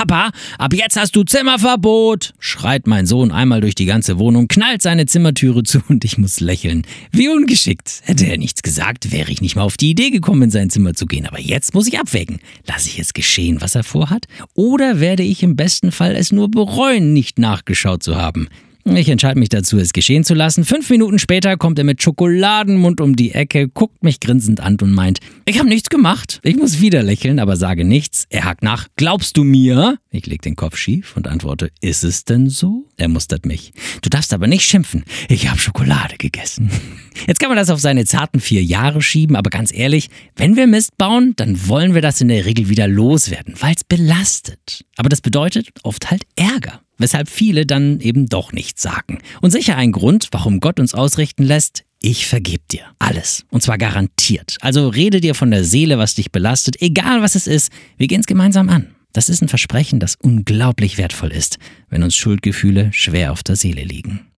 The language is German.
Papa, ab jetzt hast du Zimmerverbot, schreit mein Sohn einmal durch die ganze Wohnung, knallt seine Zimmertüre zu und ich muss lächeln. Wie ungeschickt. Hätte er nichts gesagt, wäre ich nicht mal auf die Idee gekommen, in sein Zimmer zu gehen. Aber jetzt muss ich abwägen. Lasse ich es geschehen, was er vorhat? Oder werde ich im besten Fall es nur bereuen, nicht nachgeschaut zu haben? Ich entscheide mich dazu, es geschehen zu lassen. 5 Minuten später kommt er mit Schokoladenmund um die Ecke, guckt mich grinsend an und meint, ich habe nichts gemacht. Ich muss wieder lächeln, aber sage nichts. Er hakt nach, glaubst du mir? Ich leg den Kopf schief und antworte, ist es denn so? Er mustert mich. Du darfst aber nicht schimpfen. Ich habe Schokolade gegessen. Jetzt kann man das auf seine zarten 4 Jahre schieben, aber ganz ehrlich, wenn wir Mist bauen, dann wollen wir das in der Regel wieder loswerden, weil es belastet. Aber das bedeutet oft halt Ärger. Weshalb viele dann eben doch nichts sagen. Und sicher ein Grund, warum Gott uns ausrichten lässt, ich vergeb dir alles. Und zwar garantiert. Also rede dir von der Seele, was dich belastet, egal was es ist. Wir gehen es gemeinsam an. Das ist ein Versprechen, das unglaublich wertvoll ist, wenn uns Schuldgefühle schwer auf der Seele liegen.